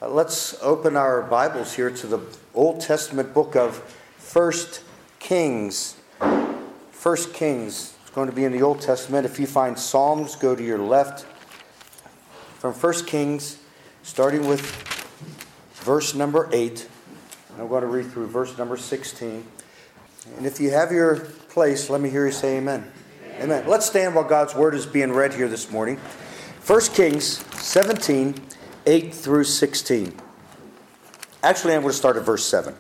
Let's open our Bibles here to the Old Testament book of 1 Kings. 1 Kings. It's going to be in the Old Testament. If you find Psalms, go to your left. From 1 Kings, starting with verse number 8. I'm going to read through verse number 16. And if you have your place, let me hear you say amen. Amen. Let's stand while God's word is being read here this morning. 1 Kings 17, 8 through 16. Actually, I'm going to start at verse 7.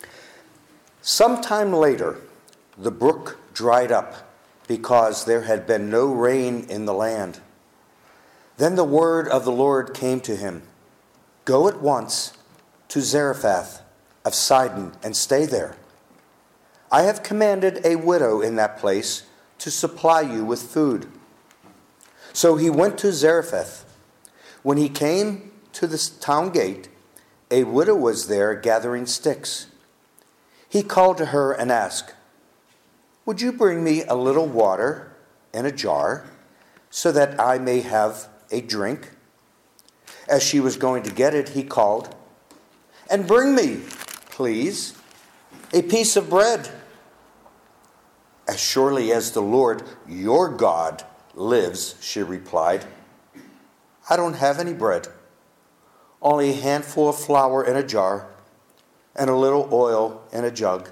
Sometime later, the brook dried up because there had been no rain in the land. Then the word of the Lord came to him. Go at once to Zarephath of Sidon and stay there. I have commanded a widow in that place to supply you with food. So he went to Zarephath. When he came to the town gate, a widow was there gathering sticks. He called to her and asked, would you bring me a little water in a jar so that I may have a drink? As she was going to get it, he called, and bring me, please, a piece of bread. As surely as the Lord, your God, lives, she replied, I don't have any bread, only a handful of flour in a jar and a little oil in a jug.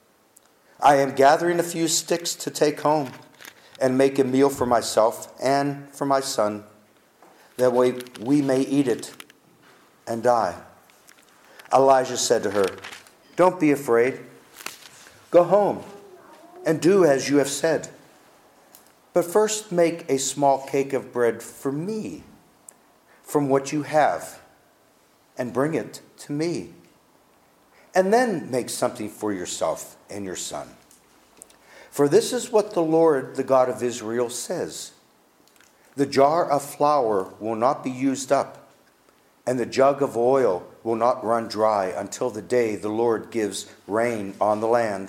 I am gathering a few sticks to take home and make a meal for myself and for my son. That way we may eat it and die. Elijah said to her, don't be afraid. Go home and do as you have said. But first make a small cake of bread for me from what you have and bring it to me. And then make something for yourself and your son. For this is what the Lord, the God of Israel, says. The jar of flour will not be used up, and the jug of oil will not run dry until the day the Lord gives rain on the land.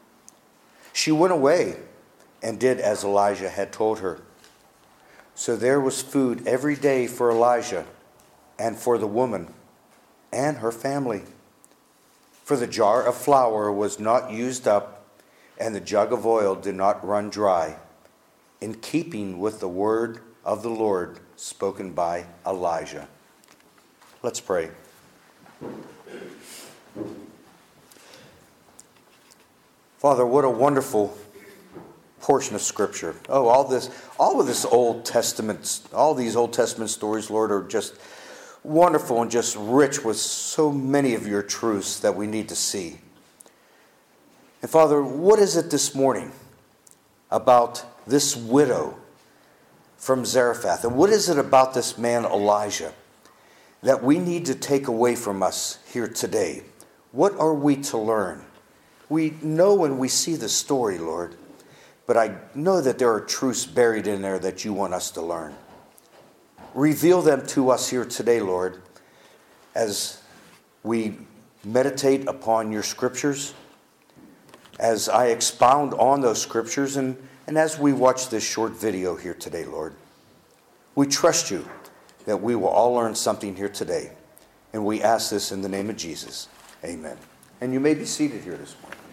She went away and did as Elijah had told her. So there was food every day for Elijah and for the woman and her family. For the jar of flour was not used up, and the jug of oil did not run dry, in keeping with the word of the Lord spoken by Elijah. Let's pray. Father, what a wonderful portion of Scripture. Oh, all of this Old Testament, all these Old Testament stories, Lord, are just wonderful and just rich with so many of your truths that we need to see. And Father, what is it this morning about this widow from Zarephath? And what is it about this man Elijah that we need to take away from us here today? What are we to learn? We know when we see the story, Lord, but I know that there are truths buried in there that you want us to learn. Reveal them to us here today, Lord, as we meditate upon your scriptures, as I expound on those scriptures, and as we watch this short video here today, Lord. We trust you that we will all learn something here today. And we ask this in the name of Jesus. Amen. And you may be seated here this morning.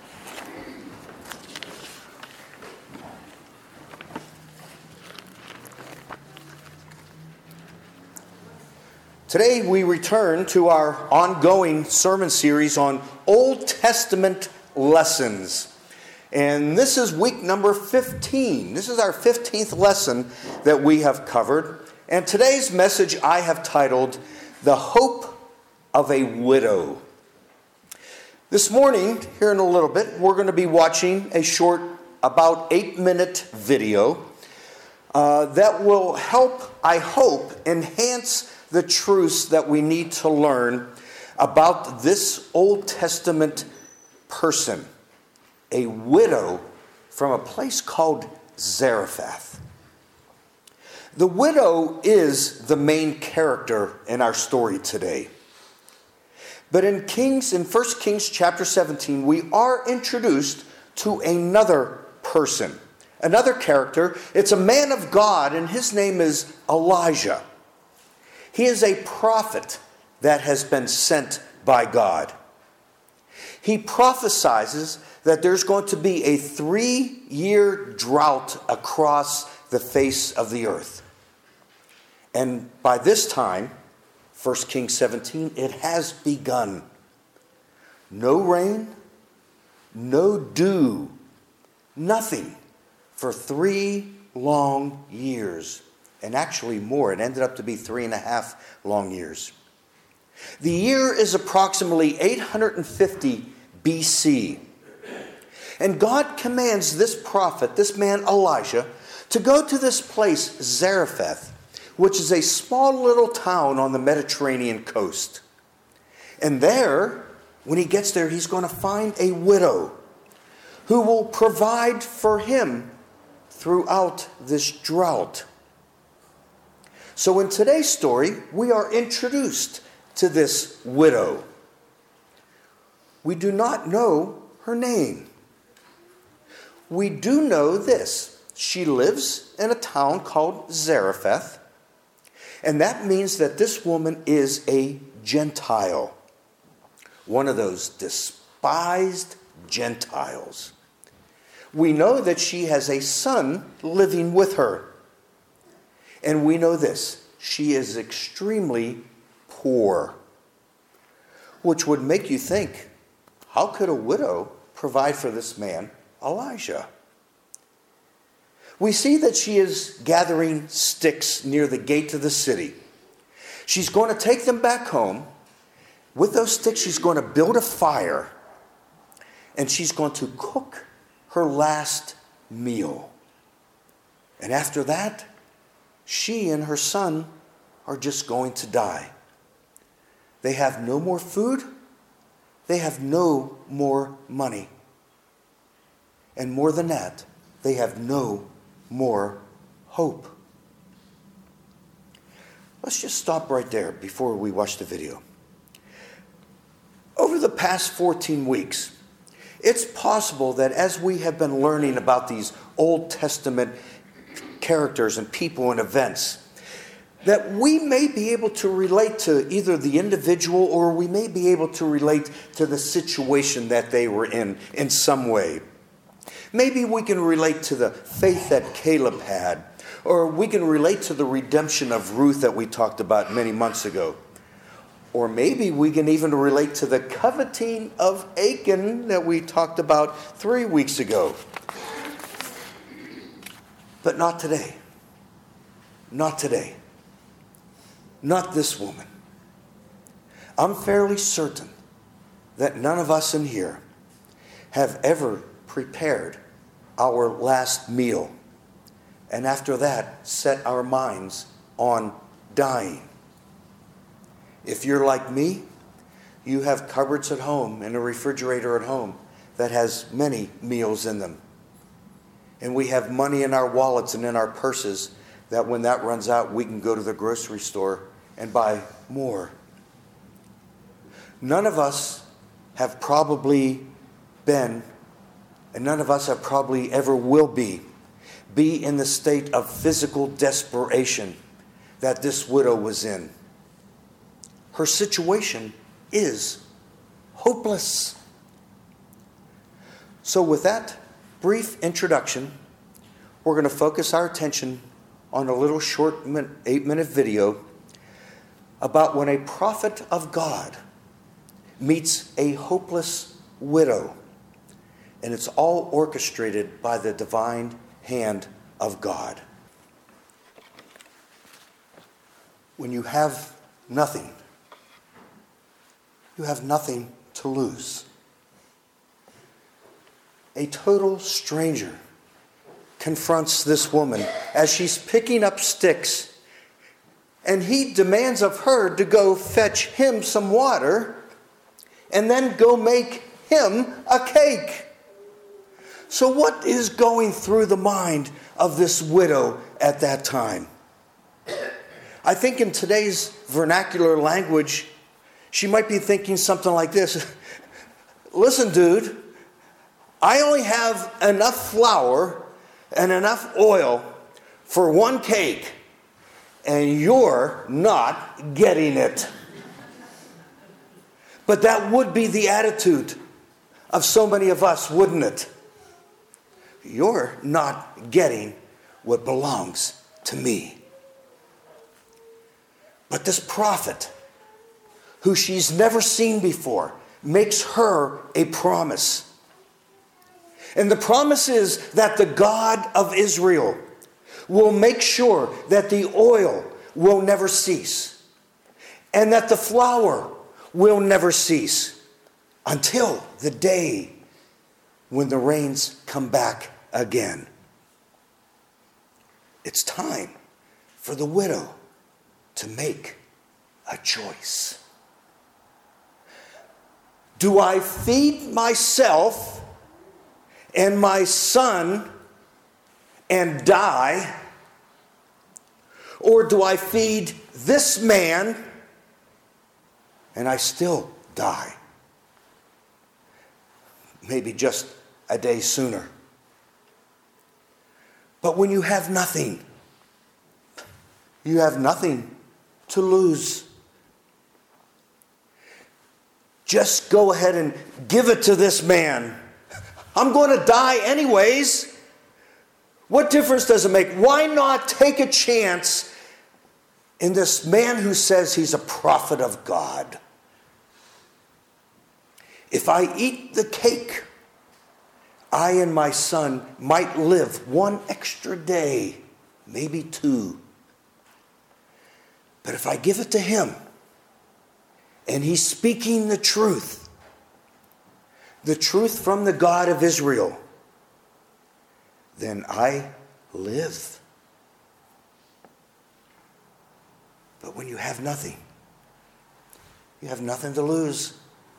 Today we return to our ongoing sermon series on Old Testament lessons. And this is week number 15. This is our 15th lesson that we have covered. And today's message I have titled, The Hope of a Widow. This morning, here in a little bit, we're going to be watching a short, about 8-minute video that will help, I hope, enhance the truths that we need to learn about this Old Testament person, a widow from a place called Zarephath. The widow is the main character in our story today. But in 1 Kings chapter 17, we are introduced to another person, another character. It's a man of God, and his name is Elijah. He is a prophet that has been sent by God. He prophesies that there's going to be a 3-year drought across the face of the earth. And by this time, 1 Kings 17, it has begun. No rain, no dew, nothing for 3 long years. And actually more. It ended up to be 3.5 long years. The year is approximately 850 BC. And God commands this prophet, this man Elijah, to go to this place, Zarephath, which is a small little town on the Mediterranean coast. And there, when he gets there, he's going to find a widow who will provide for him throughout this drought. So in today's story, we are introduced to this widow. We do not know her name. We do know this. She lives in a town called Zarephath. And that means that this woman is a Gentile. One of those despised Gentiles. We know that she has a son living with her. And we know this. She is extremely poor. Which would make you think, how could a widow provide for this man, Elijah? We see that she is gathering sticks near the gate of the city. She's going to take them back home. With those sticks, she's going to build a fire. And she's going to cook her last meal. And after that, she and her son are just going to die. They have no more food. They have no more money. And more than that, they have no more hope. Let's just stop right there before we watch the video. Over the past 14 weeks, it's possible that as we have been learning about these Old Testament characters and people and events, that we may be able to relate to either the individual or we may be able to relate to the situation that they were in some way. Maybe we can relate to the faith that Caleb had, or we can relate to the redemption of Ruth that we talked about many months ago. Or maybe we can even relate to the coveting of Achan that we talked about 3 weeks ago. But not today. Not today. Not this woman. I'm fairly certain that none of us in here have ever prepared our last meal and after that set our minds on dying. If you're like me, you have cupboards at home and a refrigerator at home that has many meals in them. And we have money in our wallets and in our purses that when that runs out, we can go to the grocery store and buy more. None of us have probably been, and none of us have probably ever will be in the state of physical desperation that this widow was in. Her situation is hopeless. So with that brief introduction, we're going to focus our attention on a little short 8-minute video about when a prophet of God meets a hopeless widow. And it's all orchestrated by the divine hand of God. When you have nothing, you have nothing to lose. A total stranger confronts this woman as she's picking up sticks, and he demands of her to go fetch him some water and then go make him a cake. So what is going through the mind of this widow at that time? I think in today's vernacular language, she might be thinking something like this. Listen, dude, I only have enough flour and enough oil for one cake, and you're not getting it. But that would be the attitude of so many of us, wouldn't it? You're not getting what belongs to me. But this prophet, who she's never seen before, makes her a promise. And the promise is that the God of Israel will make sure that the oil will never cease, and that the flour will never cease until the day when the rains come back again. It's time for the widow to make a choice. Do I feed myself and my son and die? Or do I feed this man and I still die? Maybe just a day sooner. But when you have nothing to lose. Just go ahead and give it to this man. I'm going to die anyways. What difference does it make? Why not take a chance in this man who says he's a prophet of God? If I eat the cake, I and my son might live one extra day, maybe two. But if I give it to him, and he's speaking the truth from the God of Israel, then I live. But when you have nothing to lose.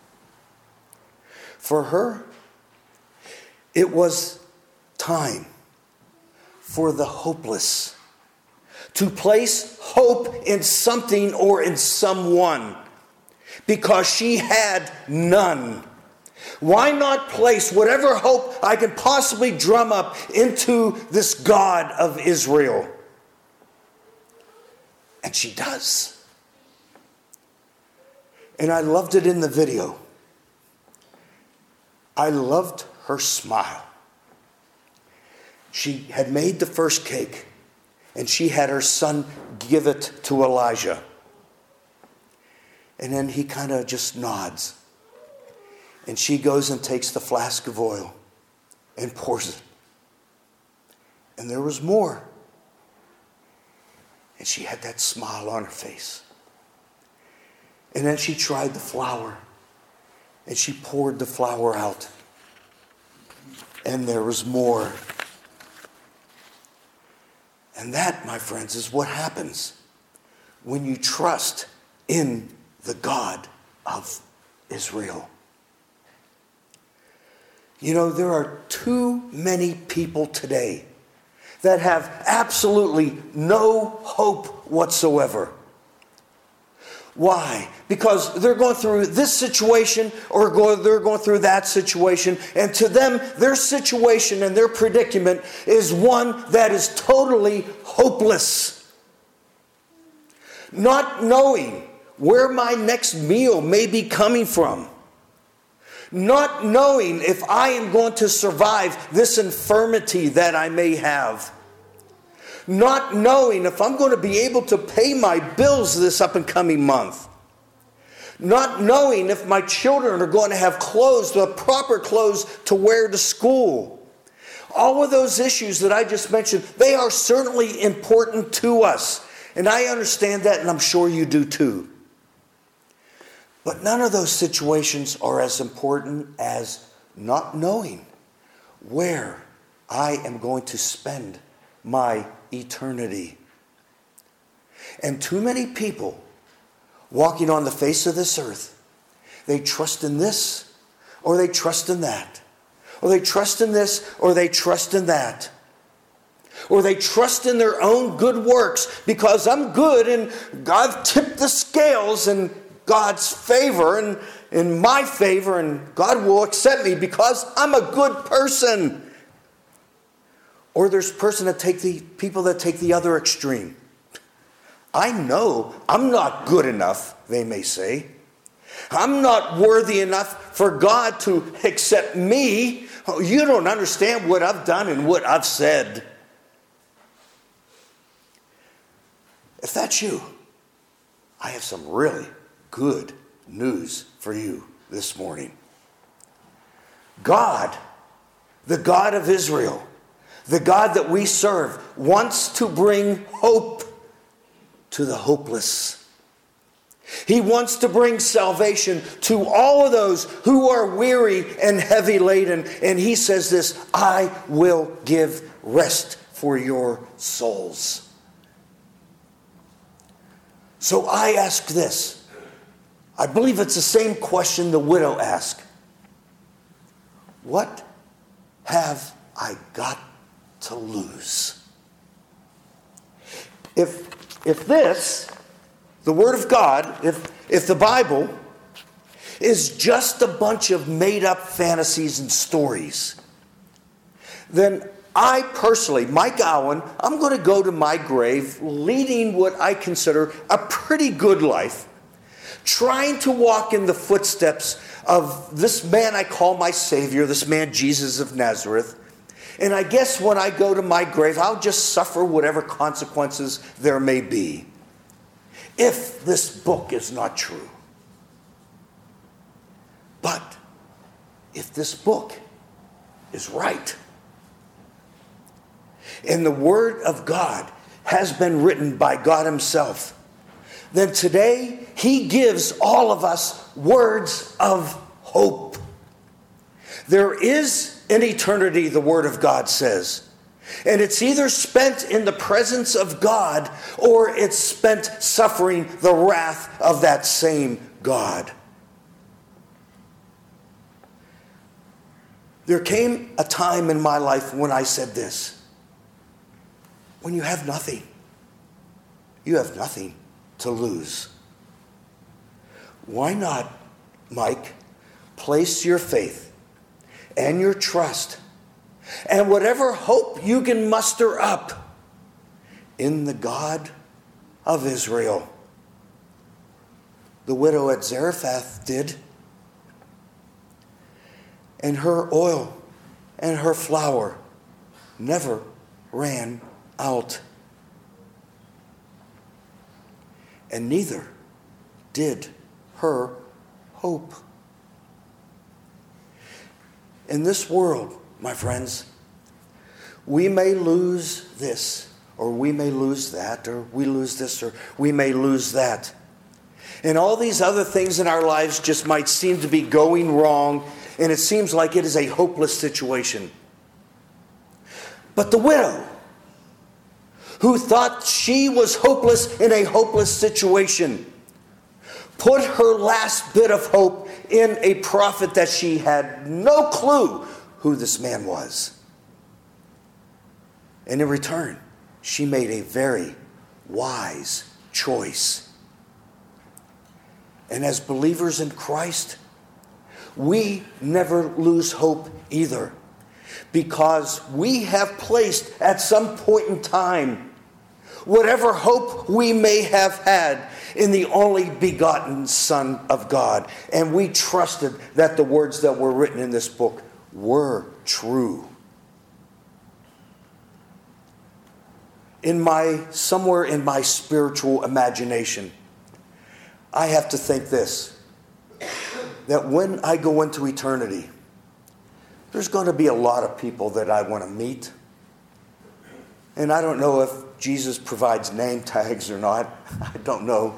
For her, it was time for the hopeless to place hope in something or in someone, because she had none. Why not place whatever hope I can possibly drum up into this God of Israel? And she does. And I loved it in the video. I loved her smile. She had made the first cake, and she had her son give it to Elijah. And then he kind of just nods. And she goes and takes the flask of oil and pours it. And there was more. And she had that smile on her face. And then she tried the flour. And she poured the flour out. And there was more. And that, my friends, is what happens when you trust in the God of Israel. You know, there are too many people today that have absolutely no hope whatsoever. Why? Because they're going through this situation or they're going through that situation. And to them, their situation and their predicament is one that is totally hopeless. Not knowing where my next meal may be coming from. Not knowing if I am going to survive this infirmity that I may have. Not knowing if I'm going to be able to pay my bills this up and coming month. Not knowing if my children are going to have clothes, the proper clothes to wear to school. All of those issues that I just mentioned, they are certainly important to us. And I understand that, and I'm sure you do too. But none of those situations are as important as not knowing where I am going to spend my eternity. And too many people walking on the face of this earth, they trust in this, or they trust in that. Or they trust in this, or they trust in that. Or they trust in their own good works because I'm good and I've tipped the scales in God's favor and in my favor, and God will accept me because I'm a good person. Or there's people that take the other extreme. I know I'm not good enough, they may say. I'm not worthy enough for God to accept me. Oh, you don't understand what I've done and what I've said. If that's you, I have some really good news for you this morning. God, the God of Israel, the God that we serve, wants to bring hope to the hopeless. He wants to bring salvation to all of those who are weary and heavy laden. And he says this, I will give rest for your souls. So I ask this. I believe it's the same question the widow asked. What have I got to lose? If this, the Word of God, if the Bible is just a bunch of made-up fantasies and stories, then I personally, Mike Allen, I'm going to go to my grave leading what I consider a pretty good life, trying to walk in the footsteps of this man I call my Savior, this man Jesus of Nazareth. And I guess when I go to my grave, I'll just suffer whatever consequences there may be, if this book is not true. But if this book is right, and the Word of God has been written by God Himself, then today He gives all of us words of hope. There is an eternity, the Word of God says, and it's either spent in the presence of God or it's spent suffering the wrath of that same God. There came a time in my life when I said this: when you have nothing to lose. Why not, Mike, place your faith and your trust and whatever hope you can muster up in the God of Israel? The widow at Zarephath did. And her oil and her flour never ran out. And neither did her hope. In this world, my friends, we may lose this, or we may lose that, or we lose this, or we may lose that. And all these other things in our lives just might seem to be going wrong, and it seems like it is a hopeless situation. But the widow, who thought she was hopeless in a hopeless situation, put her last bit of hope in a prophet that she had no clue who this man was. And in return, she made a very wise choice. And as believers in Christ, we never lose hope either, because we have placed at some point in time whatever hope we may have had in the only begotten Son of God. And we trusted that the words that were written in this book were true. Somewhere in my spiritual imagination, I have to think this, that when I go into eternity, there's going to be a lot of people that I want to meet. And I don't know if Jesus provides name tags or not. I don't know.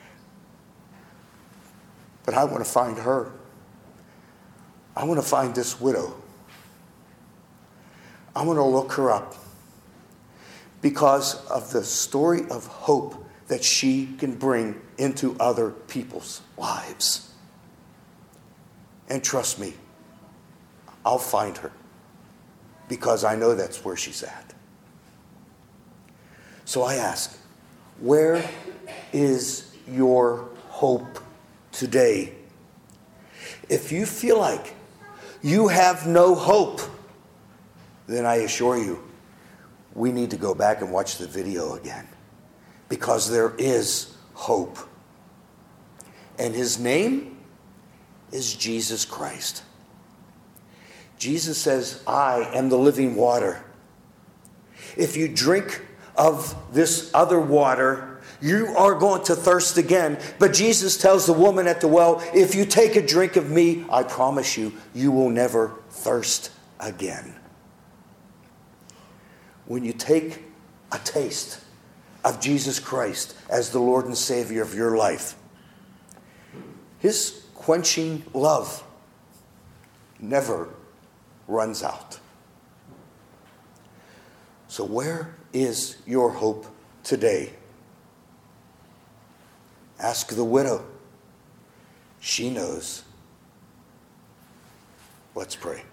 But I want to find her. I want to find this widow. I want to look her up because of the story of hope that she can bring into other people's lives. And trust me, I'll find her because I know that's where she's at. So I ask, where is your hope today? If you feel like you have no hope, then I assure you, we need to go back and watch the video again, because there is hope. And his name is Jesus Christ. Jesus says, I am the living water. If you drink of this other water, you are going to thirst again. But Jesus tells the woman at the well, if you take a drink of me, I promise you, you will never thirst again. When you take a taste of Jesus Christ as the Lord and Savior of your life, His quenching love never runs out. So where is your hope today? Ask the widow. She knows. Let's pray.